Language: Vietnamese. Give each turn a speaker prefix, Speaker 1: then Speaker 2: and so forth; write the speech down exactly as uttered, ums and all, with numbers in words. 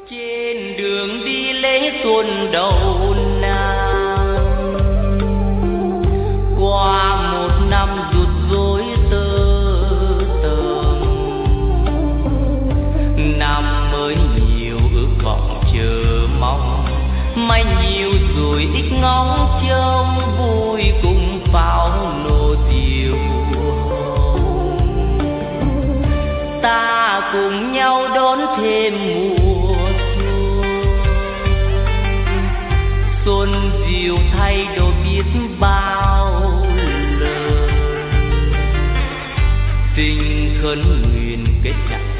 Speaker 1: Trên đường đi lễ xuân đầu năm, qua một năm rụt rối tơ tởm, năm mới nhiều ước vọng chờ mong, may nhiều rồi ít ngóng trông vui cùng pháo nổ diều hồng. Ta cùng nhau đón thêm mùa xuân diệu thay đổi biết bao lời, tình khấn nguyện kết chặt